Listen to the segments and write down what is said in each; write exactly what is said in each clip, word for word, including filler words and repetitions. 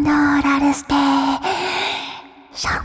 イノーラルステーション。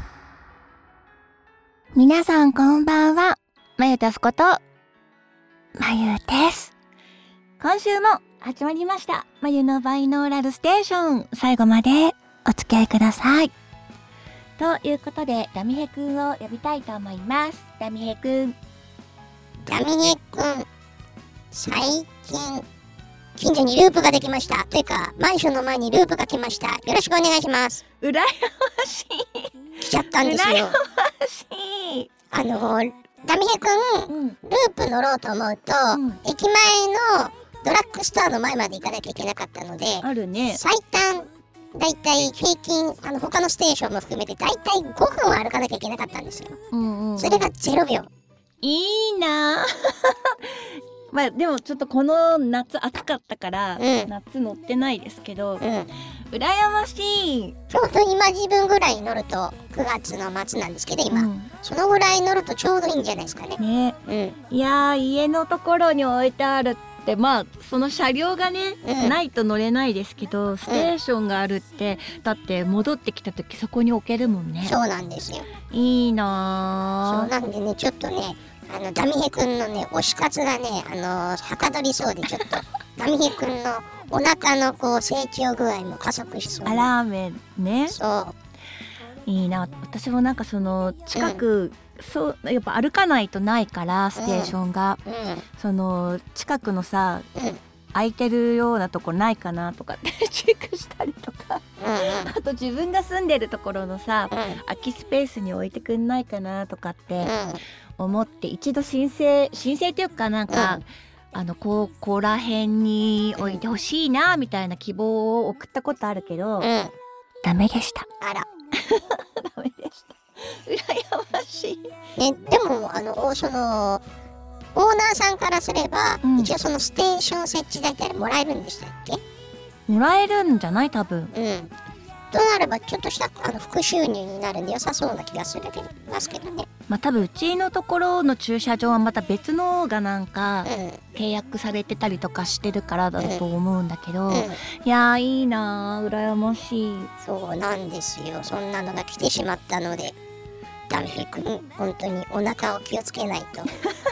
皆さんこんばんは。まゆたすことまゆです。今週も始まりましたまゆのバイノーラルステーション。最後までお付き合いください。ということでダミヘくんを呼びたいと思います。ダミヘくん。 ダミヘくん、最近近所にループができました。というかマンションの前にループが来ました。よろしくお願いします。 うらやましい。 来ちゃったんですよ。 うらやましい。 あのダミヘくん、うん、ループ乗ろうと思うと、うん、駅前のドラッグストアの前まで行かなきゃいけなかったので、 あるね。 最短だいたい平均、あの他のステーションも含めてだいたいごふんは歩かなきゃいけなかったんですよ。うんうんうん、それがゼロびょう。 いいなまあでもちょっとこの夏暑かったから、うん、夏乗ってないですけど、うん、羨ましい。 ちょうど今自分ぐらい乗るとくがつの末なんですけど今、うん、そのぐらい乗るとちょうどいいんじゃないですかね。 ね、うん、いやー家のところに置いてあるってまあその車両がね、うん、ないと乗れないですけどステーションがあるって、うん、だって戻ってきた時そこに置けるもんね。 そうなんですよ。 いいなー。そうなんでねちょっとねあのダミヘくんのね推し活がねあのー、はかどりそうでちょっとダミヘくんのお腹のこう成長具合も加速しそう。 あラーメンね。 そういいな。私もなんかその近く、うん、そうやっぱ歩かないとないからステーションが、うんうん、その近くのさ、うん、空いてるようなとこないかなとかってチェックしたりとか、うんうん、あと自分が住んでるところのさ、うん、空きスペースに置いてくんないかなとかって思って一度申請申請っていうかなんか、うん、あのここら辺に置いてほしいなみたいな希望を送ったことあるけど、うん、ダメでした。 あらダメでした。羨ましい、 ね、でもあのそのオーナーさんからすれば、うん、一応そのステーション設置だったらもらえるんでしたっけ？ もらえるんじゃない多分。 うんとなればちょっとしたあの副収入になるんで良さそうな気がするけどますけどね。 まあ多分うちのところの駐車場はまた別のがなんか契約されてたりとかしてるからだと思うんだけど、うんうん、いやーいいなー羨ましい。 そうなんですよ。そんなのが来てしまったのでダミヘくん本当にお腹を気をつけないとちょ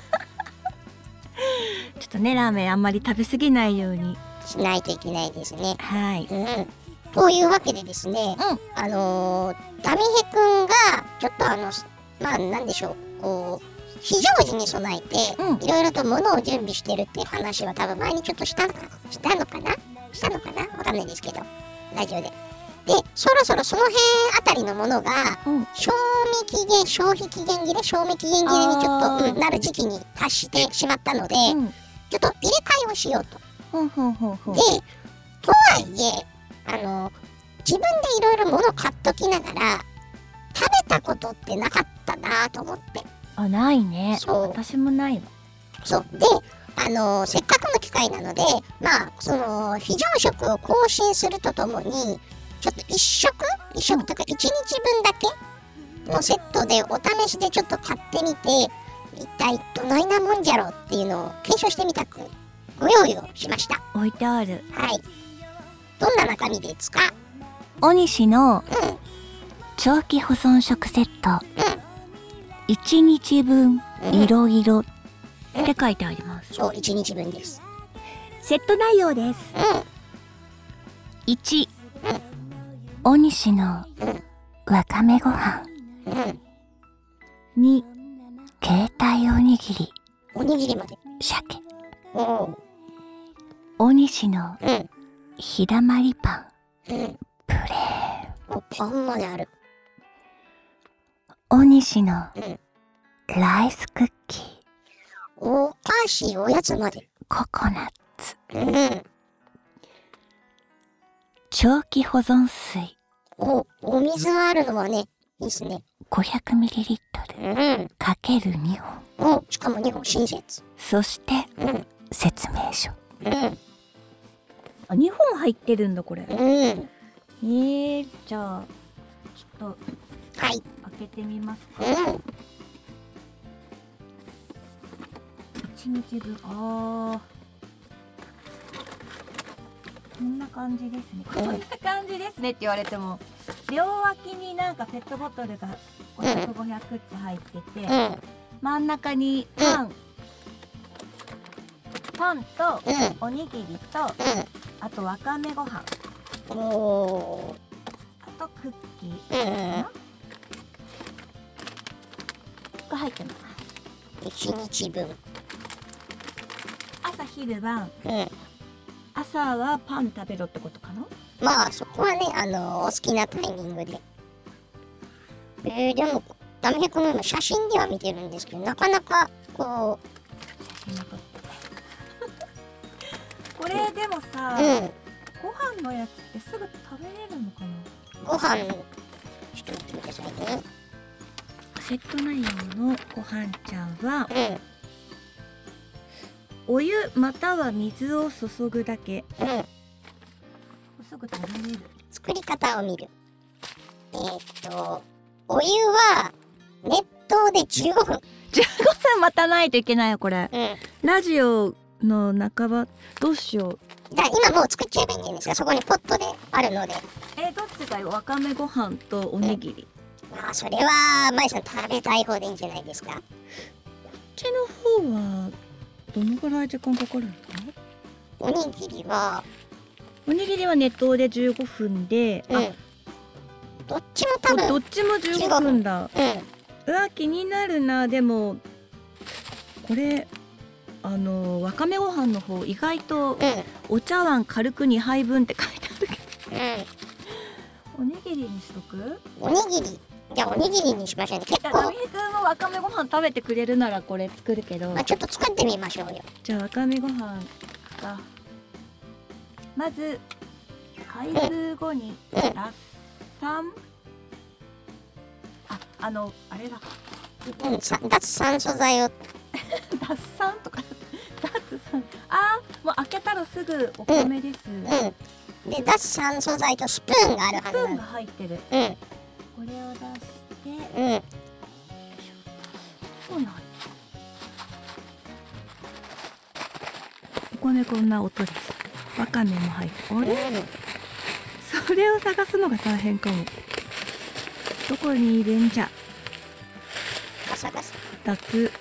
っとねラーメンあんまり食べ過ぎないようにしないといけないですね。 はい、 うんというわけでですね、うん、あのー、ダミヘくんがちょっとあのまあなんでしょうこう非常時に備えていろいろと物を準備してるっていう話は多分前にちょっとしたのかしたのかなしたのかなわかんないですけどラジオででそろそろその辺あたりのものが、うん、賞味期限消費期限切れ賞味期限切れにちょっと、うん、なる時期に達してしまったので、うん、ちょっと入れ替えをしようと。 ほんほんほんほんでとはいえあの自分でいろいろ物買っときながら食べたことってなかったなと思って。 あないね。そう私もないわ。 そうであのせっかくの機会なのでまあその非常食を更新するとともにちょっと一食一食とか一日分だけのセットでお試しでちょっと買ってみて一体どないなもんじゃろうっていうのを検証してみたくご用意をしました。 置いてある。 はいどんな中身ですか？ オニシの長期保存食セット、うん、いちにちぶんいろいろって書いてあります。 そういちにちぶんです。 セット内容です、うん、いち、うん、オニシのわかめご飯、うん、に携帯おにぎりおにぎりまで鮭、 おオニシの、うんひだまりパン、うん、プレーパンまである。 おにしの、うん、ライスクッキーお菓子おやつまでココナッツ、 うん、 長期保存水おお水があるのはねいいっすね。 ごひゃくミリリットル、うん、かけるにほんおしかもにほん親切。 そして、うん、説明書、 うんあにほん入ってるんだこれ、うん、えー、じゃあちょっとはい開けてみますか、 うん、いちにちぶんあこんな感じですね。こんな感じですねって言われても、両脇になんかペットボトルがごひゃく、ごひゃくって入ってて、うん、真ん中にパン、うん、パンとおにぎりと、うん、あとわかめご飯、おー、あとクッキーかな、うん、が入ってます。いちにちぶん。朝昼晩、うん、朝はパン食べろってことかな。まあそこはね、あのお好きなタイミングで。えー、でもダメヘコの写真では見てるんですけど、なかなかこう写真撮ってこれでもさ、うん、ご飯のやつってすぐ食べれるのかな。ご飯ちょっと見てくださいね。セット内容のご飯ちゃんは、うん、お湯または水を注ぐだけ、うん、すぐ食べれる。作り方を見る。えー、っとお湯は熱湯でじゅうごふん。じゅうごふん待たないといけないよこれ、うん、ラジオの半ばどうしよう。じゃあ今もう作っちゃえばいいんじゃないですか。そこにポットであるので。えー、どっちがいい？わかめご飯とおにぎり、うん、まあそれはまいさん食べたい方でいいんじゃないですか。こっちの方はどのぐらい時間かかるのかな。おにぎりはおにぎりは熱湯でじゅうごふんで、うん、どっちも多分どっちもじゅうごふんだ。うん、うわ気になるな。でもこれあのわかめご飯の方意外と、うん、お茶碗軽くにはいぶんって書いてあるけど、うん、おにぎりにしとく。おにぎりじゃあおにぎりにしましょうね。結構ダミヘ君もわかめご飯食べてくれるならこれ作るけど、まあ、ちょっと作ってみましょうよ。じゃあわかめご飯か。まず開封後に脱酸、あ、あのあれだ、うん、脱酸素剤を脱酸とか脱酸、あーもう開けたらすぐお米です、うんうん、で脱酸素剤とスプーンがあるはず。スプーンが入ってる、うん、これを出して、うん、そうなんお米こんな音です。わかめも入って、あれ、うん、それを探すのが大変かも。どこにいるんじゃ。ガサガサ脱よ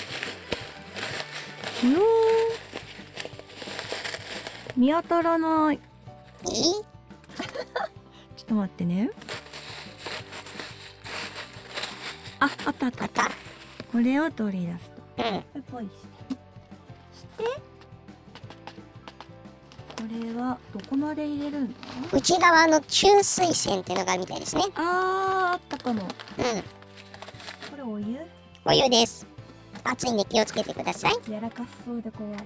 ー、見当たらない。えちょっと待ってね。あ、あったあったあった。これを取り出すと、うん、ポイしてしてこれはどこまで入れるんだ。内側の注水栓っていうのがあるみたいですね。あーあったかも。うん、これお湯お湯です。熱いんで気をつけてください。やらかしそうで怖い。あー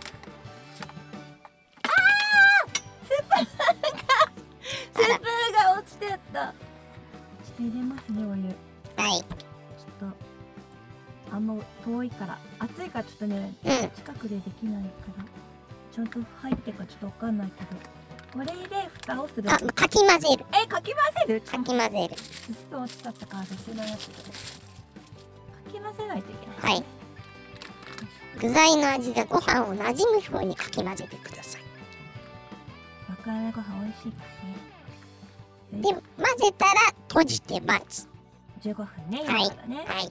スプーンがスプーンが落ちてった。ちょっと入れますねお湯。はい。ちょっとあんま遠いから熱いからちょっとね、うん、近くでできないからちゃんと入ってかちょっとわかんないけど、これで蓋をする。あ、かき混ぜる。え、かき混ぜる？かき混ぜる。ずっと落ちちゃったから別のやつでかき混ぜないといけない。はい。具材の味がご飯を馴染む風にかき混ぜてください。わかめご飯美味しいからね。で、混ぜたら閉じて待つ。じゅうごふんね。はい。ね、はい。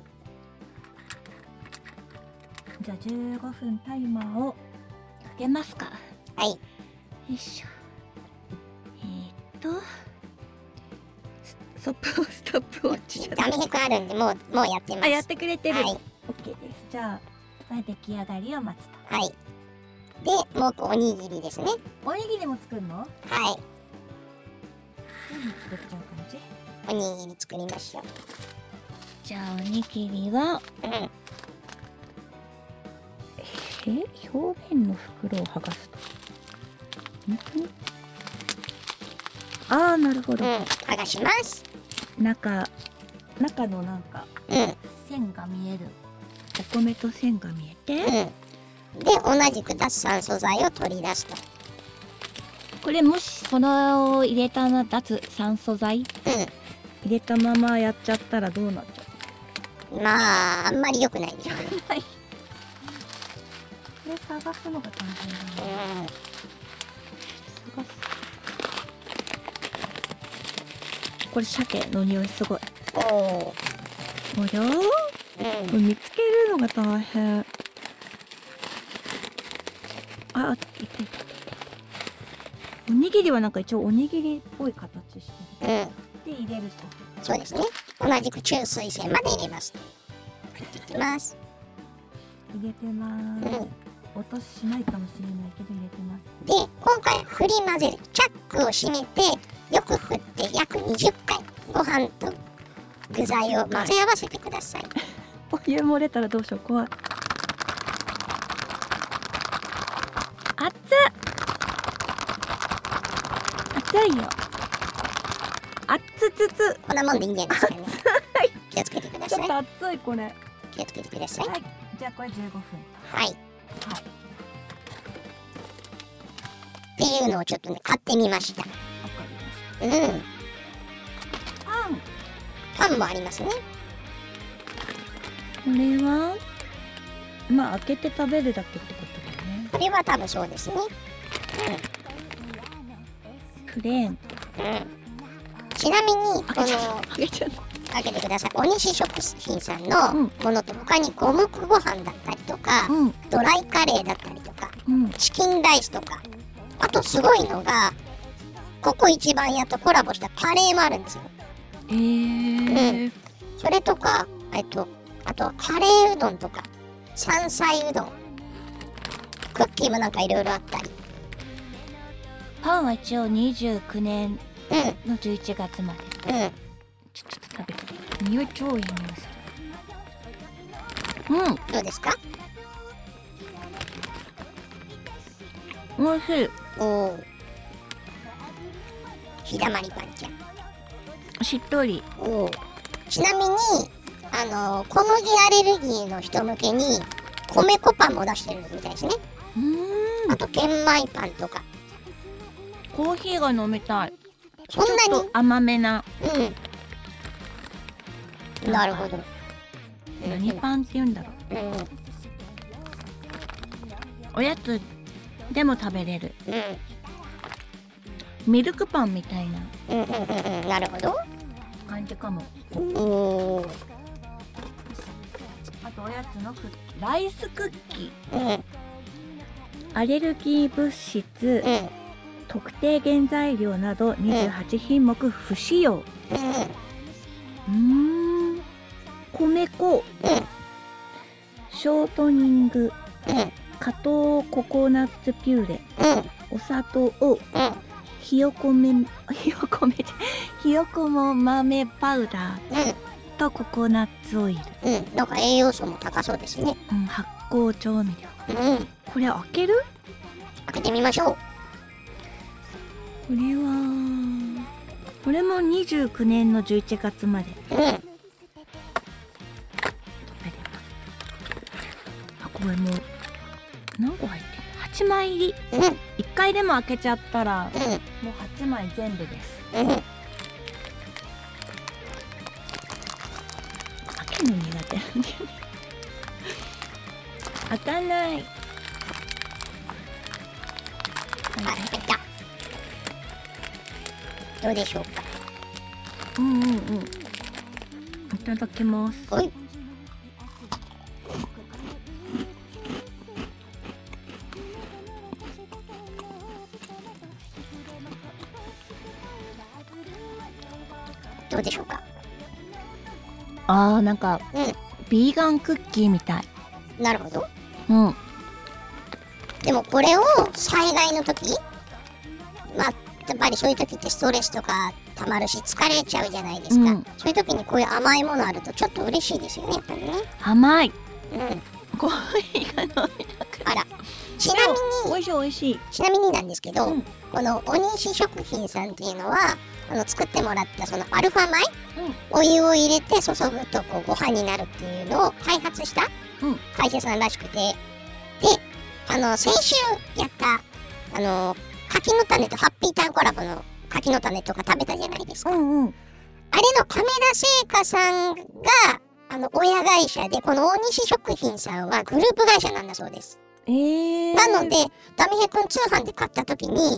じゃあじゅうごふんタイマーをかけますか。はい。よいしょ。えー、っとストップストップウォッチじゃない。ダメヘクあるんでもうもうやってます。あ、やってくれてる。はい。オッケーです。じゃあこれ出来上がりを待つと。はい。で、もうおにぎりですね。おにぎりも作るの？はい。何作っちゃう感じ？おにぎり作りましょう。じゃあおにぎりは、うん、え、表面の袋を剥がすと。本当に？ああ、なるほど。うん、剥がします。中、中のなんか、うん、線が見える。お米と線が見えて、うん、で同じく脱酸素剤を取り出すと。これもしその入れたな脱酸素剤、うん、入れたままやっちゃったらどうなっちゃう？まああんまり良くないでしょうね。はい。これ探すのが大変だね。うん、探これ鮭の匂いすごい。 おお。 おや、 うん、 見つけるのが大変。あ、いたいたいた。おにぎりはなんか一応おにぎりっぽい形してる。うん。で入れると。 そうですね。同じく中水線まで入れます。入っていきます。 入れてます。うん。音しないかもしれないけど入れてます。 で、今回振り混ぜる。チャックを閉めてよく振って約にじゅっかいご飯と具材を混ぜ合わせてください。 お湯漏れたらどうしよう、怖い。熱っ熱いよ。熱つつこんなもんでいいんじゃないですかね。気をつけてください。 ちょっと熱いこれ。 気をつけてください。 はい、じゃあこれじゅうごふん。 はい、はい、っていうのをちょっとね買ってみました。わかりました。うん。パンパンもありますね。 これはまあ開けて食べるだけってことだよね。 これは多分そうですね。 うん、プレーン。うん。 ちなみにこの開けてください。お西食品さんのものって他に五目ご飯だったりとか、うん、ドライカレーだったりとか、うん、チキンライスとか、あとすごいのがここ一番屋とコラボしたカレーもあるんですよ。 えー、うん、 それとか、えっと、あとカレーうどんとか山菜うどん、クッキーもなんかいろいろあったり。 パンは一応にじゅうきゅうねんのじゅういちがつまで。うん。ちょっと食べて。匂い超いい匂いする。うん。 どうですか？ おいしい。 おお。ひだまりパンちゃん。 しっとり。 おお。ちなみにあの小麦アレルギーの人向けに米粉パンも出してるみたいですね。 うーん。 あと玄米パンとか。 コーヒーが飲みたい。 そんなにちょっと甘めな。 うん。なるほど。 何パンって言うんだろう。うん、おやつでも食べれる。うん、ミルクパンみたいな。 うんうんうんうん。なるほど。 感じかも。 おお。 あとおやつのクッキー、ライスクッキー。うん、アレルギー物質。うん、特定原材料などにじゅうはちひんもく不使用。うん、うーん、米粉、うん、ショートニング、うん、加糖ココナッツピューレ、うん、お砂糖、うん、ひよこめひよこめひよこも豆パウダー、うん、とココナッツオイル。 うん、なんか栄養素も高そうですね。 うん、発酵調味料。うん、これ開ける？ 開けてみましょう。 これはこれもにじゅうきゅうねんのじゅういちがつまで。うん。あ、これも何個入ってる？はちまい入り。うん。いっかいでも開けちゃったら、うん、もうはちまい全部です。うん。開けるの苦手なんだよね。開かない。 あ、開いた。どうでしょうか。 うんうんうん。いただきます。 はい。どうでしょうか。 あー、なんか、うん、ビーガンクッキーみたい。 なるほど。 うん。 でもこれを災害の時、まあやっぱりそういう時ってストレスとかたまるし疲れちゃうじゃないですか、うん、そういう時にこういう甘いものあるとちょっと嬉しいですよね、やっぱりね。 甘い。うん。 コーヒーが飲みたくあら。ちなみに美味しい美味しい。 ちなみになんですけど、うん、このお西食品さんっていうのはあの作ってもらったそのアルファ米、うん、お湯を入れて注ぐとこうご飯になるっていうのを開発した会社さんらしくて、であの先週やったあの柿の種とハッピーターンコラボの柿の種とか食べたじゃないですか、うんうん、あれの亀田製菓さんがあの親会社で、この大西食品さんはグループ会社なんだそうです。えー、なのでダミヘ君通販で買った時に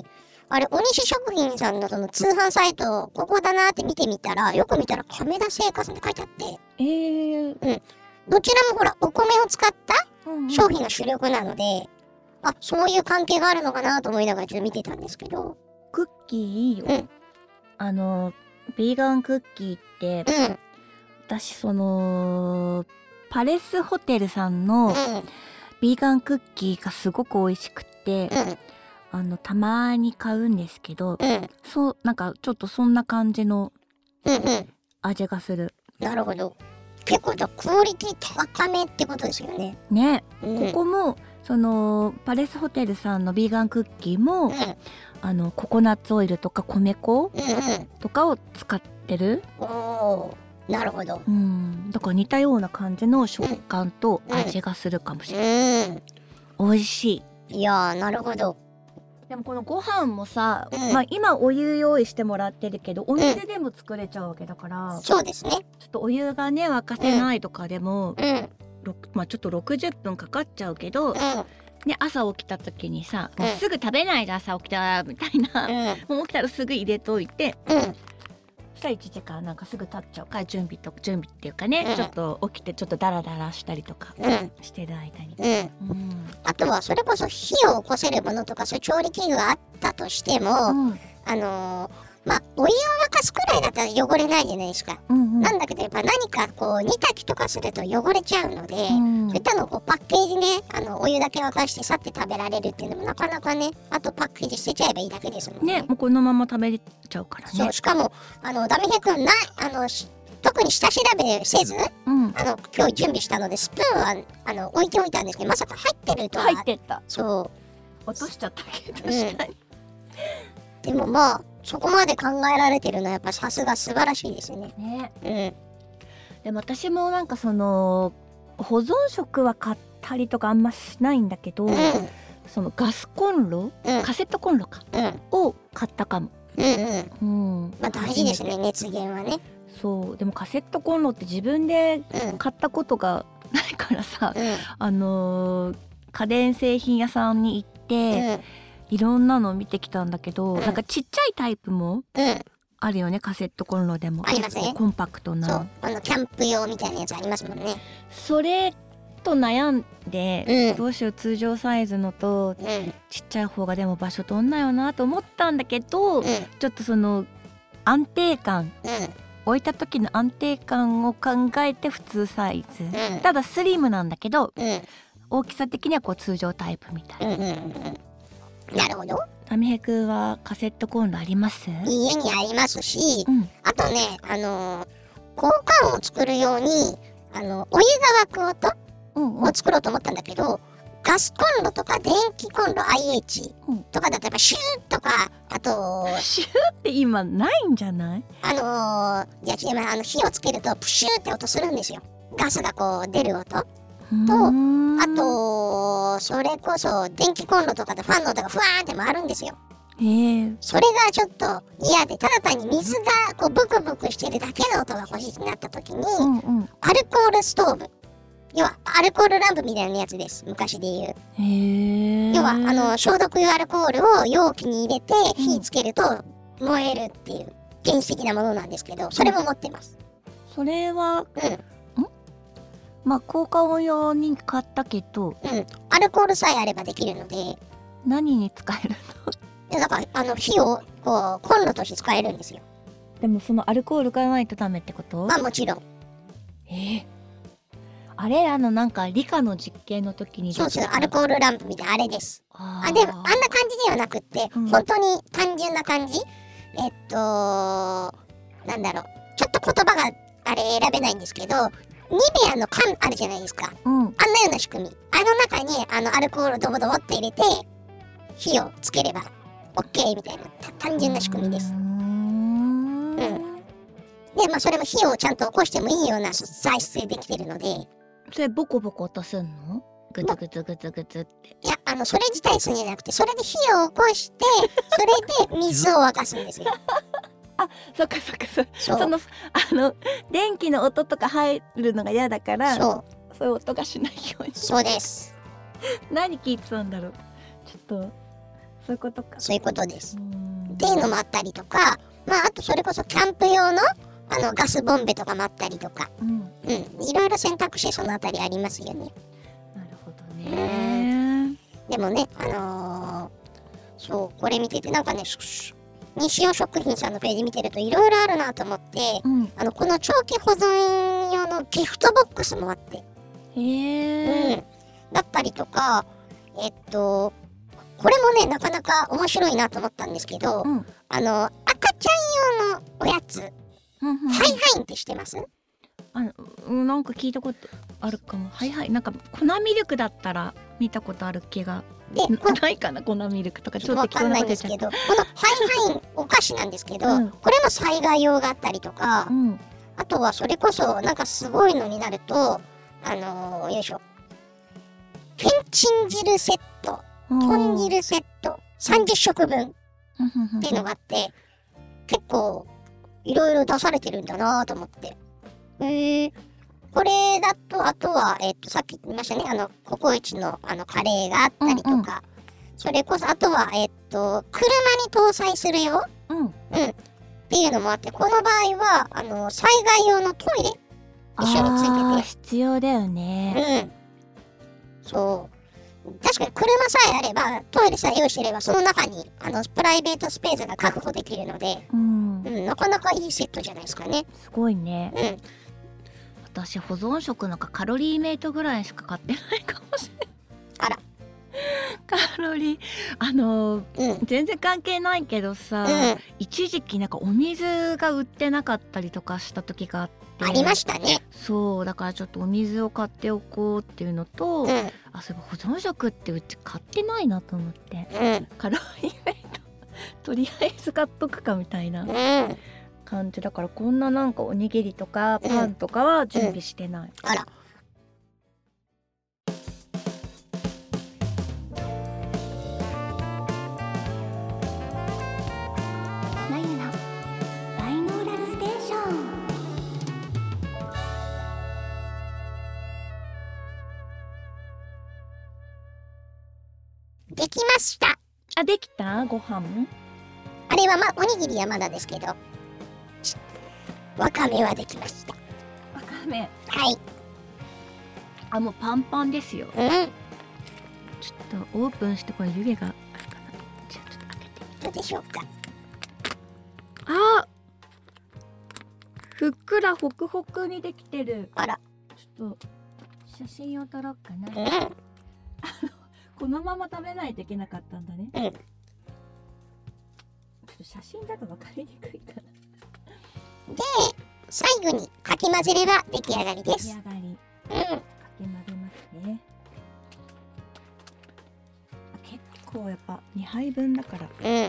あれ、お西食品さんのその通販サイト、ここだなって見てみたら、よく見たら亀田製菓さんって書いてあって。 えー、 うん。どちらもほら、お米を使った商品が主力なので、うんうん、あ、そういう関係があるのかなと思いながらちょっと見てたんですけど。 クッキーいいよ。うん、あの、ビーガンクッキーって、うん、私その、パレスホテルさんのビーガンクッキーがすごく美味しくて、うん、あのたまに買うんですけど、うん、そうなんかちょっとそんな感じの味がする。 うんうん、なるほど。結構クオリティ高めってことですよね。 ね、うん、ここもそのパレスホテルさんのビーガンクッキーも、うん、あのココナッツオイルとか米粉とかを使ってる。 うんうん、おー、なるほど。 うん、だから似たような感じの食感と味がするかもしれない。うんうん、美味しい。いやー、なるほど。 でもこのご飯もさ、うん、まあ今お湯用意してもらってるけどお水でも作れちゃうわけだから、 うん、そうですね。 ちょっとお湯がね沸かせないとかでも、うん、まあちょっとろくじゅっぷんかかっちゃうけど、うん、ね、朝起きた時にさ、うん、もうすぐ食べないで朝起きたみたいな、うん、もう起きたらすぐ入れといて、うん、そしたらいちじかんなんかすぐ経っちゃうから準備と準備っていうかね、うん、ちょっと起きてちょっとダラダラしたりとかしてる間に、うんうん、あとはそれこそ火を起こせるものとかそういう調理器具があったとしても、うん、あのーまあ、お湯を沸かすくらいだったら汚れないじゃないですか、うんうん、なんだけどやっぱ何かこう煮炊きとかすると汚れちゃうので、うん、そういったのをこうパッケージね、あのお湯だけ沸かしてさって食べられるっていうのもなかなかね、あとパッケージ捨てちゃえばいいだけですもんね。 ね、もうこのまま食べれちゃうからね。 そう、しかもあのダミヘ君なあの特に下調べせず、うん、あの今日準備したのでスプーンはあの置いておいたんですけど、まさか入ってるとは。 入ってた。 そう落としちゃったけど、確かに、 うん、でもまあそこまで考えられてるのはやっぱさすが素晴らしいですね。 ね、うん、でも私もなんかその保存食は買ったりとかあんましないんだけど、うん、そのガスコンロ、うん、カセットコンロか、うん、を買ったかも。うんうんうん、 まあ大事ですね、熱源はね。 そう、でもカセットコンロって自分で買ったことがないからさ、うん、あのー、家電製品屋さんに行って、うん、いろんなの見てきたんだけど、うん、なんかちっちゃいタイプもあるよね、カセットコンロでも。 ありますね。 コンパクトな。 そう、あのキャンプ用みたいなやつありますもんね。 それと悩んで、うん、どうしよう通常サイズのと、うん、ちっちゃい方がでも場所取んないよなと思ったんだけど、うん、ちょっとその安定感、置いた時の安定感を考えて普通サイズ、ただスリムなんだけど、大きさ的にはこう通常タイプみたいな。うんうんうん、 なるほど。 ダミヘ君はカセットコンロあります？ 家にありますし、うん、あとね、あのー、交換を作るようにあのお湯が沸く音を作ろうと思ったんだけど、うんうん、ガスコンロとか電気コンロ アイエイチ とかだとやっぱシューとか、あとシューって今ないんじゃない？ あのー、じゃああの火をつけるとプシューって音するんですよ。ガスがこう出る音と、あとそれこそ電気コンロとかでファンの音がふわーって回るんですよ。へー。それがちょっと嫌で、ただ単に水がこうブクブクしてるだけの音が欲しいってなった時に、うんうん、アルコールストーブ、要はアルコールランプみたいなやつです、昔で言う。へー。要はあの消毒用アルコールを容器に入れて火つけると燃えるっていう原始的なものなんですけど、それも持ってます。 それは、うん、んまあ効果音用に買ったけど、うん、 アルコールさえあればできるので。 何に使えるの？ いやだからあの火をこうコンロとして使えるんですよ。 でもそのアルコールがないとダメってこと？ まあもちろん。 えー、あれあのなんか理科の実験の時にそうそう、アルコールランプみたいなあれです。ああでもあんな感じではなくって、うん、本当に単純な感じ。えっとなんだろう、ちょっと言葉があれ選べないんですけど、ニベアの缶あるじゃないですか、うん、あんなような仕組み。あの中にあのアルコールドボドボって入れて火をつければ OK みたいな単純な仕組みです。うん、でまあそれも火をちゃんと起こしてもいいような材質でできてるので。 それボコボコ落とすの？グツグツグツグツって。 いや、あのそれ自体するんじゃなくて、それで火を起こしてそれで水を沸かすんですよ。 あ、そっかそっかそっか。そのあの電気の音とか入るのが嫌だから、そう、そういう音がしないように。 そうです。 何聞いてたんだろう。ちょっとそういうことか。 そういうことです。っていうのもあったりとか、まああとそれこそキャンプ用のあのガスボンベとかもあったりとか、うん、うん、いろいろ選択肢そのあたりありますよね。 なるほどね。 でもね、あのー、そうこれ見ててなんかね、日用食品さんのページ見てるといろいろあるなと思って、うん、あのこの長期保存用のギフトボックスもあって、へえ、うん、だったりとか、えっとこれもねなかなか面白いなと思ったんですけど、うん、あの赤ちゃん用のおやつ、うんうんうん、ハイハインって知ってます？ あのなんか聞いたことあるかも。はいはい、なんか粉ミルクだったら見たことある気が。でないかな、粉ミルクとかちょっとわかんないんですけど、このハイハインお菓子なんですけど、うん、これも災害用があったりとか、うん、あとはそれこそなんかすごいのになると、あのー、よいしょ、けんちん汁セット、豚汁セットさんじゅっしょくぶんっていうのがあって、結構いろいろ出されてるんだなと思って、えー、これだとあとは、えー、とさっき言いましたね、あのココイチのあのカレーがあったりとか、うんうん、それこそあとは、えー、と車に搭載するよ、うんうん、っていうのもあって、この場合はあの災害用のトイレ一緒についてて必要だよね。 うん、そう確かに車さえあれば、トイレさえ用意してれば、その中にあのプライベートスペースが確保できるので、うんうん、なかなかいいセットじゃないですかね。 すごいね。うん、私保存食なんかカロリーメイトぐらいしか買ってないかもしれない。 あら、 カロリーあの、うん、全然関係ないけどさ、うん、一時期なんかお水が売ってなかったりとかした時があって。 ありましたね。 そうだからちょっとお水を買っておこうっていうのと、うん、あ、そういえば保存食ってうち買ってないなと思って、うん、カロリーメイトとりあえず買っとくかみたいな感じだから、こんななんかおにぎりとかパンとかは準備してない。うんうん、あら、できました。 あ、できた？ご飯？ あれはまあおにぎりはまだですけど、わかめはできました。 わかめ。 はい。 あ、もうパンパンですよ。うん。ちょっとオープンしてこれ湯気があるかな。じゃあちょっと開けて。 どうでしょうか。 あ、ふっくらホクホクにできてる。 あら。 ちょっと写真を撮ろうかな。 うん。 このまま食べないといけなかったんだね。うん。ちょっと写真だと分かりにくいから。 で、最後にかき混ぜれば出来上がりです。 出来上がり。うん。かき混ぜますね。結構やっぱにはいぶんだから。うん。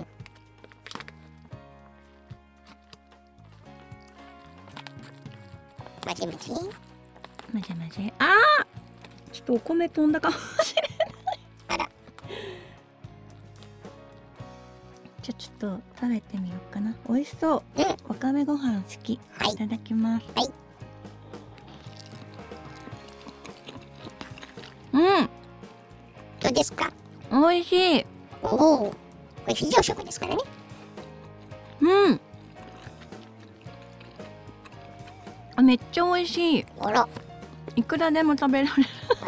まじまじ。 まじまじ。ああ。ちょっとお米飛んだかもしれない。 あら。 じゃあちょっと食べてみようかな。美味しそう。うん。わかめご飯好き。はい。いただきます。 はい。 うん。 どうですか？ 美味しい。 おお。これ非常食ですからね。 うん。あ、めっちゃ美味しい。 あら。 いくらでも食べられる。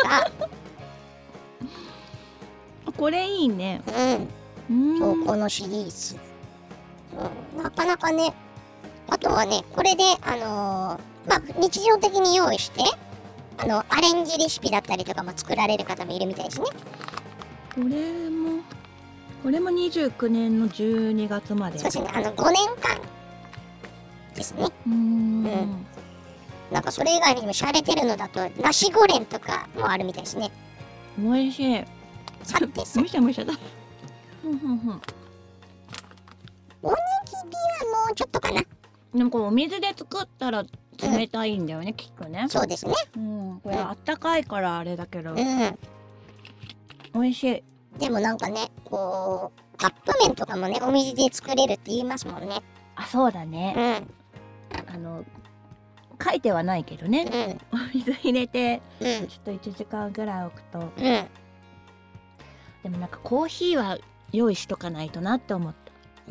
これいいね。 うん。そう、このシリーズ、うん。なかなかね。あとはね、これで、あのー、まあ、日常的に用意して、あの、アレンジレシピだったりとかも作られる方もいるみたいですね。 これも、これもにじゅうきゅうねんのじゅうにがつまで。 そうですね、あの、ごねんかんですね。うん。うんなんかそれ以外にも洒落てるのだとナシゴレンとかもあるみたいですね。 美味しい。 さてさ。 むしゃむしゃだ。ふんふんふん。 おにぎりはもうちょっとかな。 でもこれお水で作ったら冷たいんだよね、うん、きっとね。 そうですね。 うん。これあったかいからあれだけど。うん。美味しい。 でもなんかね、こうカップ麺とかもねお水で作れるって言いますもんね。 あ、そうだね。うん。あの。書いてはないけどね、うん、お水入れて、うん、ちょっといちじかんぐらい置くと、うん、でもなんかコーヒーは用意しとかないとなって思った。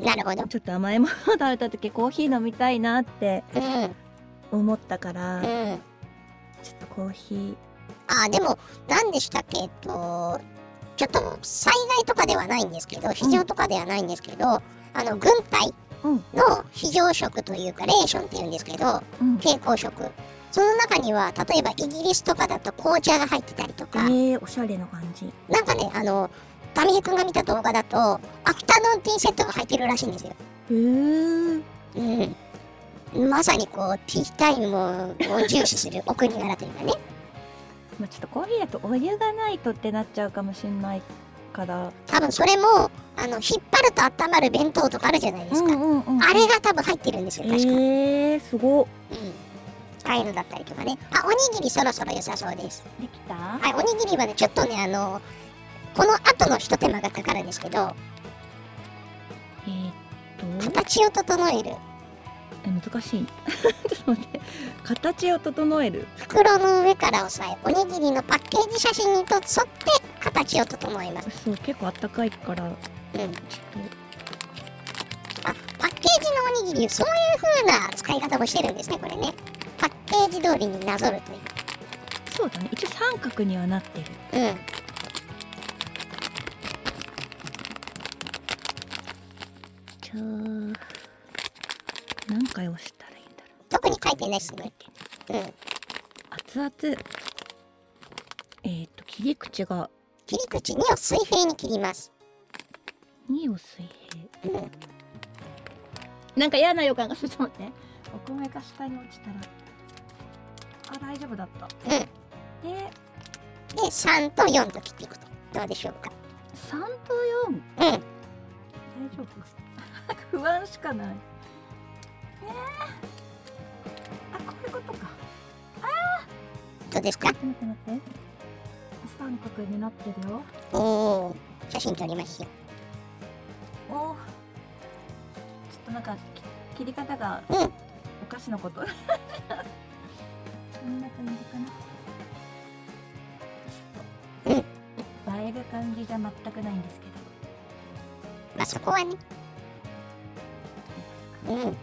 なるほど。 ちょっと甘いものを食べた時コーヒー飲みたいなってうん思ったから、 うん、 ちょっとコーヒー。 あ、でも何でしたっけ、えっとちょっと災害とかではないんですけど、非常とかではないんですけど、うん、あの軍隊の非常食というかレーションっていうんですけど、うん、蛍光食、その中には例えばイギリスとかだと紅茶が入ってたりとか、 えー、おしゃれな感じ。 なんかね、あのタミヘ君が見た動画だとアフタヌーンティーセットが入ってるらしいんですよ。 へー、 うん、まさにこうティータイムを重視するお国柄というかね。 まあちょっとコーヒーだとお湯がないとってなっちゃうかもしれないから、多分それもあの引っ張ると温まる弁当とかあるじゃないですか、うんうんうん、あれが多分入ってるんですよ、確か。 えー、すごっ、 うん、ああいうのだったりとかね。あ、おにぎりそろそろ良さそうです。 できた？ はい、おにぎりはねちょっとね、あのこの後の一手間がかかるんですけど、 えー、っと形を整える。 え、難しいちょっと待って、形を整える。 袋の上から押さえ、おにぎりのパッケージ写真にと沿って形を整えます。 そう、結構あったかいから、うん、ちょっとあ、パッケージのおにぎり、そういう風な使い方もしてるんですね、これね。パッケージ通りになぞるという。 そうだね、一応三角にはなってる。 うん。 じゃあ何回押したらいいんだろう。 特に書いてないっすね。うん。 熱々。えっ、ー、と切り口が切り口にを水平に切ります。 にを水平。 うん。 なんか嫌な予感がする。ちょっと待って。お米が下に落ちたら。あ、大丈夫だった。 うん。 で、 でさんとよんと切っていくと。どうでしょうか。 さんとよん。 うん。 大丈夫。不安しかない。えー、あ、こういうことか。あー、どうですか？ 待って待って待って。三角になってるよ。 おー、写真撮りましょう。おー、ちょっとなんか切り方がうん、 おかしなこと。こんな感じかな。 うん、 映える感じじゃ全くないんですけど。 まあそこはね。うん。ちょっと待って、なんか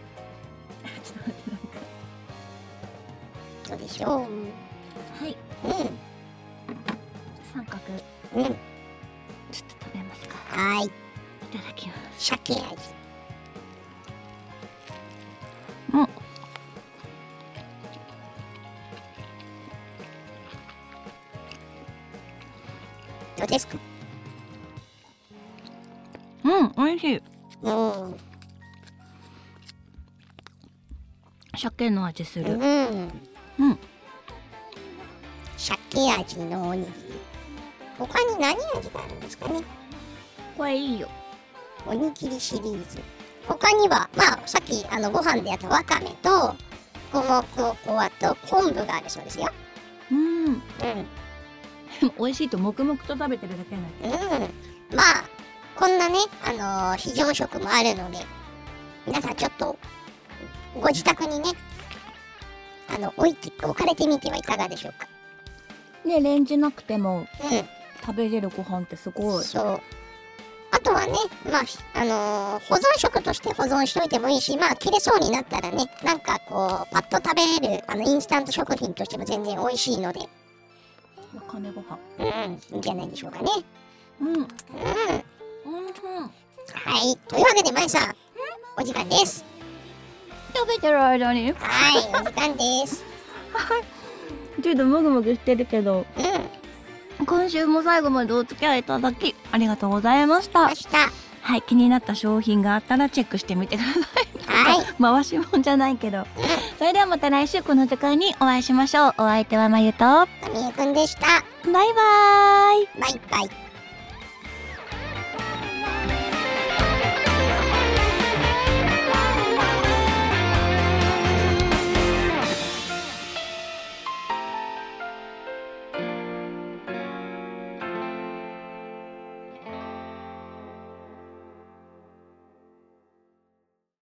どうでしょう。 はい。 うん。 三角。 うん。 ちょっと食べますか。 はい。いただきます。 鮭味。 うん。 どうですか？ うん、美味しい。 うん。 鮭の味する。 うん。 うん。 鮭味のおにぎり。他に何味があるんですかね？ これいいよ。 おにぎりシリーズ。他には、まあ、さっきあのご飯でやったわかめと五目おこわと昆布があるそうですよ。 うん。うん。 美味しいと黙々と食べてるだけなんだ。うん。まあこんなね、あのー、非常食もあるので、皆さんちょっとご自宅にね、あの置いて置かれてみてはいかがでしょうか。 ね、レンジなくても、 うん、 食べれるご飯ってすごい。 そう。あとはね、まああのー、保存食として保存しといてもいいし、まあ切れそうになったらね、なんかこうパッと食べれるあのインスタント食品としても全然美味しいので。 わかめご飯。 うん、いいんじゃないでしょうかね。 うん。うん。 うん。はい、というわけでまいさん、お時間です。 食べてる間に。 はい、お時間です。 はい。ちょっともぐもぐしてるけど、 うん、 今週も最後までお付き合いいただきありがとうございました。 ました。 はい、気になった商品があったらチェックしてみてください。 はい。 回しもんじゃないけど、うん、それではまた来週この時間にお会いしましょう。お相手はまゆとたみえくんでした。 バイバーイ。 バイバイ。